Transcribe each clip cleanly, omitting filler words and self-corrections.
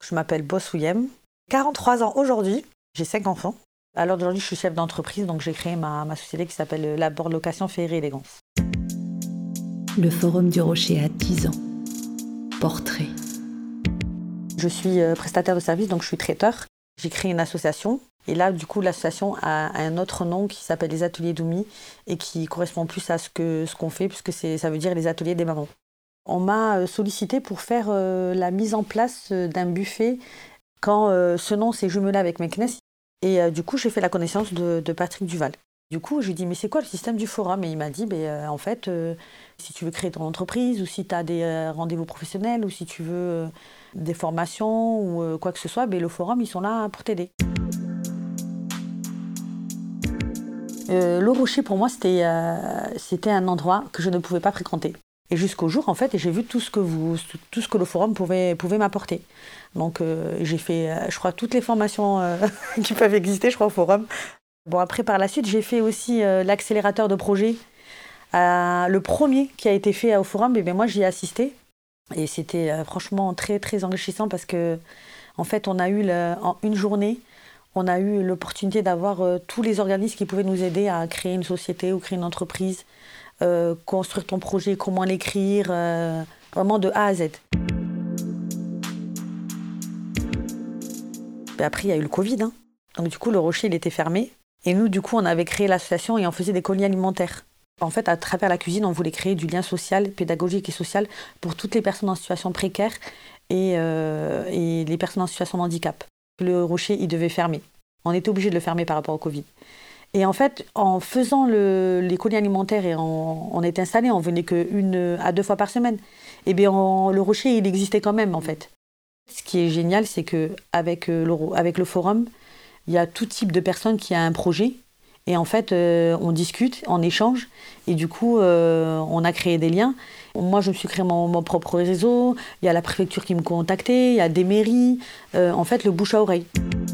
Je m'appelle Bossouyem, 43 ans aujourd'hui, j'ai 5 enfants. À l'heure d'aujourd'hui, je suis chef d'entreprise, donc j'ai créé ma société qui s'appelle Labor Location Féerie Élégance. Le Forum du Rocher a 10 ans. Portrait. Je suis prestataire de service, donc je suis traiteur. J'ai créé une association. Et là, du coup, l'association a un autre nom qui s'appelle les Ateliers d'Oumi et qui correspond plus à ce qu'on fait, puisque ça veut dire les ateliers des mamans. On m'a sollicité pour faire la mise en place d'un buffet quand ce nom s'est jumelé avec Meknes. Et du coup, j'ai fait la connaissance de Patrick Duval. Du coup, je lui ai dit, mais c'est quoi le système du forum? Et il m'a dit, en fait, si tu veux créer ton entreprise, ou si tu as des rendez-vous professionnels, ou si tu veux des formations, ou quoi que ce soit, le forum, ils sont là pour t'aider. Le Rocher, pour moi, c'était un endroit que je ne pouvais pas fréquenter. Et jusqu'au jour, en fait, j'ai vu tout ce que le forum pouvait m'apporter. Donc, j'ai fait, je crois, toutes les formations qui peuvent exister, je crois, au forum. Bon, après, par la suite, j'ai fait aussi l'accélérateur de projet. Le premier qui a été fait au forum, moi, j'y ai assisté. Et c'était franchement très, très enrichissant parce que, en fait, on a eu, en une journée, on a eu l'opportunité d'avoir tous les organismes qui pouvaient nous aider à créer une société ou créer une entreprise, construire ton projet, comment l'écrire, vraiment de A à Z. Et après, il y a eu le Covid. Donc du coup, le Rocher, il était fermé. Et nous, du coup, on avait créé l'association et on faisait des colis alimentaires. En fait, à travers la cuisine, on voulait créer du lien social, pédagogique et social pour toutes les personnes en situation précaire et les personnes en situation de handicap. Le Rocher, il devait fermer. On était obligé de le fermer par rapport au Covid. Et en fait, en faisant les colis alimentaires et on était installés, on venait que 1 à 2 fois par semaine. Et le Rocher, il existait quand même, en fait. Ce qui est génial, c'est qu'avec le forum, il y a tout type de personnes qui a un projet. Et en fait, on discute, on échange. Et du coup, on a créé des liens. Moi, je me suis créé mon propre réseau. Il y a la préfecture qui me contactait, il y a des mairies. En fait, le bouche à oreille.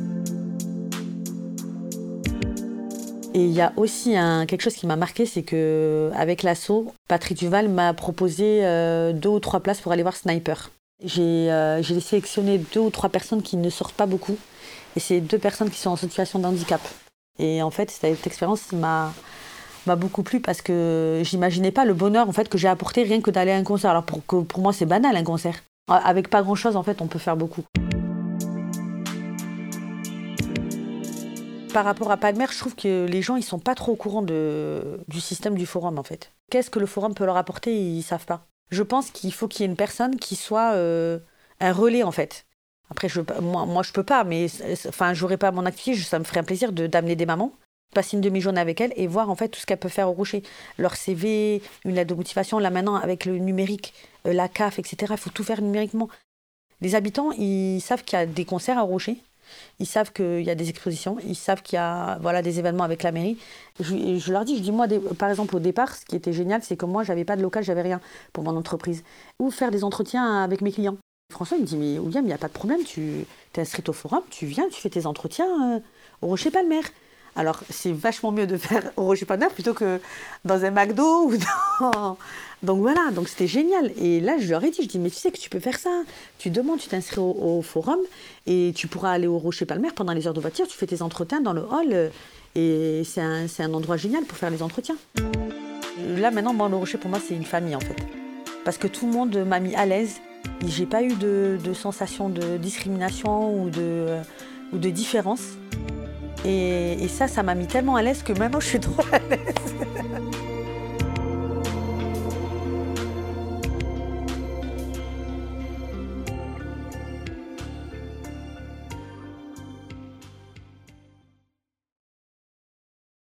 Et il y a aussi quelque chose qui m'a marqué, c'est qu'avec l'asso, Patrick Duval m'a proposé 2 ou 3 places pour aller voir Sniper. J'ai sélectionné 2 ou 3 personnes qui ne sortent pas beaucoup. Et c'est 2 personnes qui sont en situation de handicap. Et en fait, cette expérience m'a beaucoup plu parce que j'imaginais pas le bonheur en fait, que j'ai apporté rien que d'aller à un concert. Alors pour moi, c'est banal un concert. Avec pas grand-chose, en fait, on peut faire beaucoup. Par rapport à Palmer, je trouve que les gens ils sont pas trop au courant du système du forum en fait. Qu'est-ce que le forum peut leur apporter, ils savent pas. Je pense qu'il faut qu'il y ait une personne qui soit un relais en fait. Après, moi je peux pas, mais j'aurais pas mon activité, ça me ferait un plaisir d'amener des mamans, passer une demi-journée avec elles et voir en fait tout ce qu'elles peuvent faire au Rocher. Leur CV, une lettre de motivation, là maintenant avec le numérique, la CAF, etc. Il faut tout faire numériquement. Les habitants, ils savent qu'il y a des concerts au Rocher. Ils savent qu'il y a des expositions, ils savent qu'il y a des événements avec la mairie. Je leur dis, moi, par exemple, au départ, ce qui était génial, c'est que moi, j'avais pas de local, j'avais rien pour mon entreprise. Ou faire des entretiens avec mes clients. François, il me dit, mais William, il n'y a pas de problème, tu t'es inscrite au forum, tu viens, tu fais tes entretiens au Rocher Palmer. Alors, c'est vachement mieux de faire au Rocher Palmer plutôt que dans un McDo ou dans... Donc voilà, donc c'était génial. Et là, je leur ai dit, mais tu sais que tu peux faire ça. Tu demandes, tu t'inscris au forum et tu pourras aller au Rocher Palmer pendant les heures de voiture. Tu fais tes entretiens dans le hall et c'est un endroit génial pour faire les entretiens. Là, maintenant, le Rocher, pour moi, c'est une famille, en fait. Parce que tout le monde m'a mis à l'aise. J'ai pas eu de sensation de discrimination ou de différence. Et ça m'a mis tellement à l'aise que maintenant, je suis trop à l'aise.